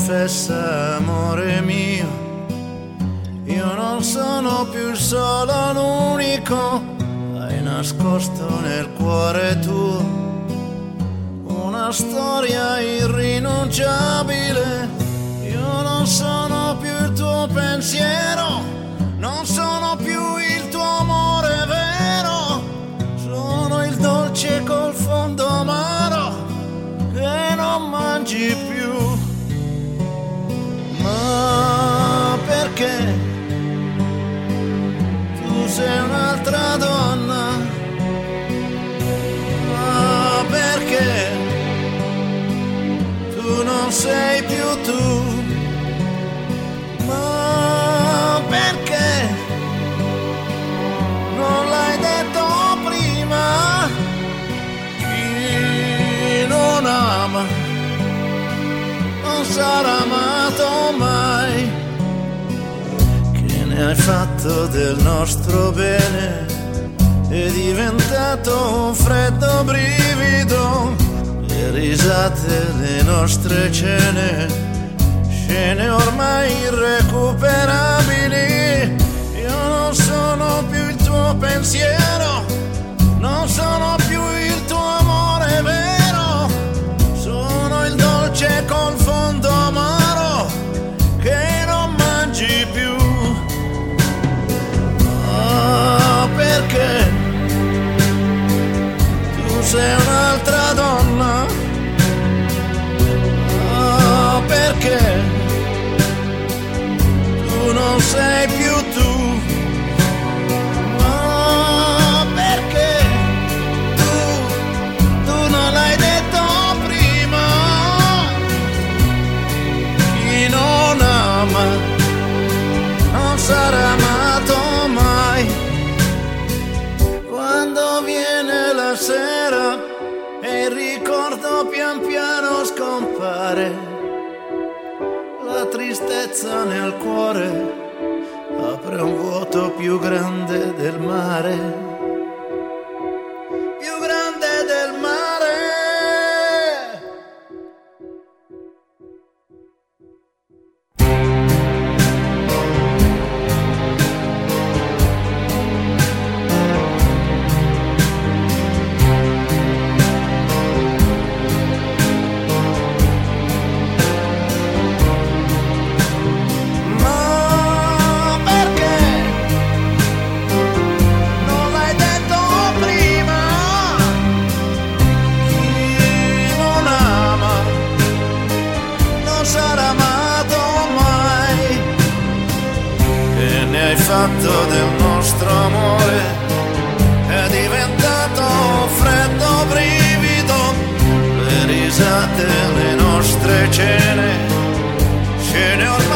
confessa, amore mio, io non sono più il solo, l'unico. Hai nascosto nel cuore tuo una storia irrinunciabile. Io non sono più il tuo pensiero, non sono più il tuo amore vero. Sono il dolce col fondo amaro che non mangi più. Ma perché tu sei un'altra donna? Ma perché tu non sei più tu? Ma perché non l'hai detto prima? Chi non ama non sarà amato mai. Che ne hai fatto del nostro bene? È diventato un freddo brivido. Le risate, le nostre cene, scene ormai irrecuperabili. Io non sono più il tuo pensiero, non sono più il tuo amore vero. Sono il dolce col fondo amaro che non mangi più. Ah, perché tu sei un'altra donna? Ah, perché tu non sei più tu? Ma perché tu non l'hai detto prima? Chi non ama non sarà amato mai. Quando viene la sera e il ricordo pian piano scompare, la tristezza nel cuore apre un vuoto più grande del mare, più grande del mare. Fatto del nostro amore è diventato un freddo brivido. Le risate, le nostre cene, scene ormai